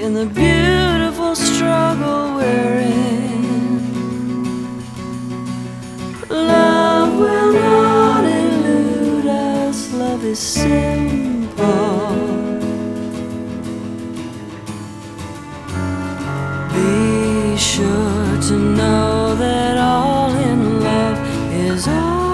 in the beautiful struggle we're in. Love will not elude us, love is simple. Be sure to know